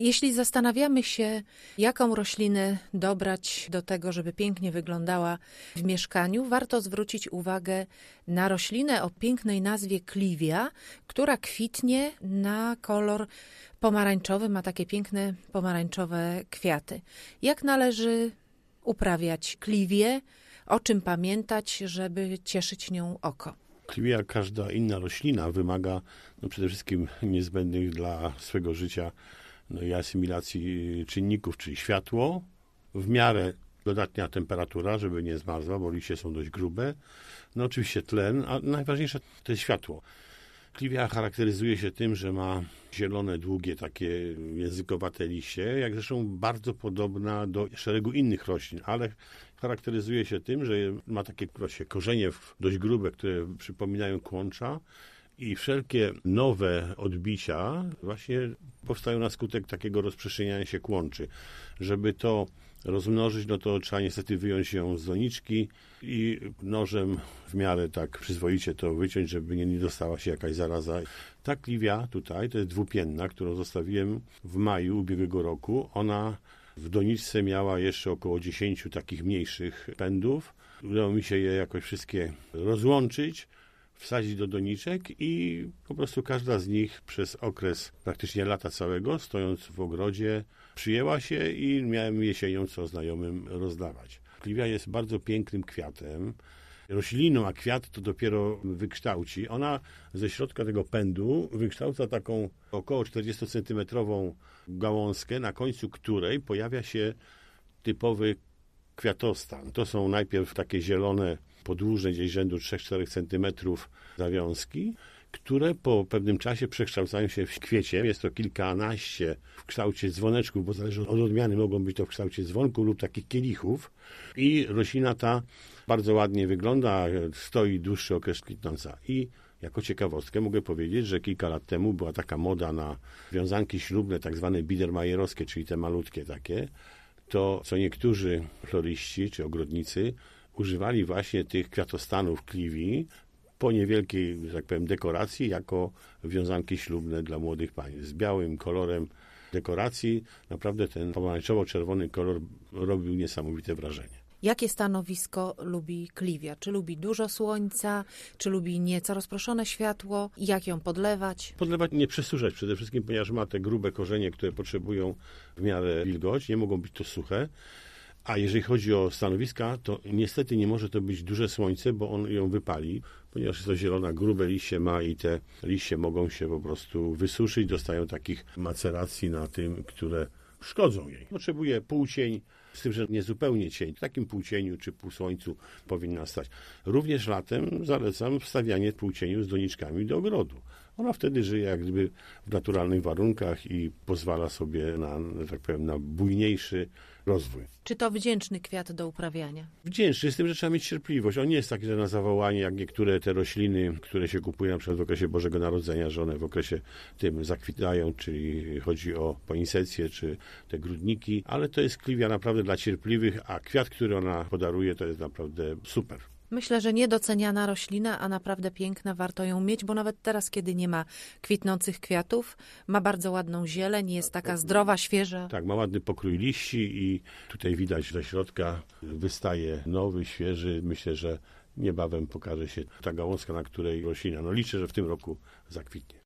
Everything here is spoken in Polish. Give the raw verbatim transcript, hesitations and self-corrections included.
Jeśli zastanawiamy się, jaką roślinę dobrać do tego, żeby pięknie wyglądała w mieszkaniu, warto zwrócić uwagę na roślinę o pięknej nazwie kliwia, która kwitnie na kolor pomarańczowy, ma takie piękne pomarańczowe kwiaty. Jak należy uprawiać kliwię? O czym pamiętać, żeby cieszyć nią oko? Kliwia, jak każda inna roślina, wymaga no, przede wszystkim niezbędnych dla swego życia no, i asymilacji czynników, czyli światło, w miarę dodatnia temperatura, żeby nie zmarzła, bo liście są dość grube. No oczywiście tlen, a najważniejsze to jest światło. Kliwia charakteryzuje się tym, że ma zielone, długie, takie językowate liście, jak zresztą bardzo podobna do szeregu innych roślin, ale charakteryzuje się tym, że ma takie właśnie korzenie dość grube, które przypominają kłącza i wszelkie nowe odbicia właśnie powstają na skutek takiego rozprzestrzeniania się kłączy. Żeby to rozmnożyć, no to trzeba niestety wyjąć ją z doniczki i nożem w miarę tak przyzwoicie to wyciąć, żeby nie dostała się jakaś zaraza. Ta kliwia tutaj, to jest dwupienna, którą zostawiłem w maju ubiegłego roku. Ona w doniczce miała jeszcze około dziesięciu takich mniejszych pędów. Udało mi się je jakoś wszystkie rozłączyć, wsadzić do doniczek i po prostu każda z nich przez okres praktycznie lata całego, stojąc w ogrodzie, przyjęła się i miałem jesienią co znajomym rozdawać. Kliwia jest bardzo pięknym kwiatem. Rośliną, a kwiat to dopiero wykształci. Ona ze środka tego pędu wykształca taką około czterdziestocentymetrową gałązkę, na końcu której pojawia się typowy kwiatostan. To są najpierw takie zielone, podłużne, gdzieś rzędu trzy do czterech centymetrów zawiązki, które po pewnym czasie przekształcają się w kwiecie. Jest to kilkanaście w kształcie dzwoneczków, bo zależy od odmiany, mogą być to w kształcie dzwonków lub takich kielichów. I roślina ta bardzo ładnie wygląda, stoi dłuższy okres kwitnąca. I jako ciekawostkę mogę powiedzieć, że kilka lat temu była taka moda na wiązanki ślubne, tak zwane biedermajerowskie, czyli te malutkie takie, to co niektórzy floryści czy ogrodnicy używali właśnie tych kwiatostanów kliwii po niewielkiej, że tak powiem, dekoracji jako wiązanki ślubne dla młodych pań. Z białym kolorem dekoracji naprawdę ten pomarańczowo-czerwony kolor robił niesamowite wrażenie. Jakie stanowisko lubi kliwia? Czy lubi dużo słońca, czy lubi nieco rozproszone światło? Jak ją podlewać? Podlewać, nie przesuszać przede wszystkim, ponieważ ma te grube korzenie, które potrzebują w miarę wilgoć, nie mogą być to suche. A jeżeli chodzi o stanowiska, to niestety nie może to być duże słońce, bo on ją wypali, ponieważ jest to zielona, grube liście ma i te liście mogą się po prostu wysuszyć, dostają takich maceracji na tym, które szkodzą jej. Potrzebuje półcień, z tym, że nie zupełnie cień. W takim półcieniu czy półsłońcu powinna stać. Również latem zalecam wstawianie półcieniu z doniczkami do ogrodu. Ona wtedy żyje jak gdyby w naturalnych warunkach i pozwala sobie na, tak powiem, na bujniejszy rozwój. Czy to wdzięczny kwiat do uprawiania? Wdzięczny, z tym, że trzeba mieć cierpliwość. On nie jest taki, że na zawołanie, jak niektóre te rośliny, które się kupuje na przykład w okresie Bożego Narodzenia, że one w okresie tym zakwitają, czyli chodzi o poinsekcje, czy te grudniki, ale to jest kliwia naprawdę dla cierpliwych, a kwiat, który ona podaruje, to jest naprawdę super. Myślę, że niedoceniana roślina, a naprawdę piękna, warto ją mieć, bo nawet teraz, kiedy nie ma kwitnących kwiatów, ma bardzo ładną zieleń, jest taka zdrowa, świeża. Tak, ma ładny pokrój liści i tutaj widać ze środka wystaje nowy, świeży. Myślę, że niebawem pokaże się ta gałązka, na której roślina. No liczę, że w tym roku zakwitnie.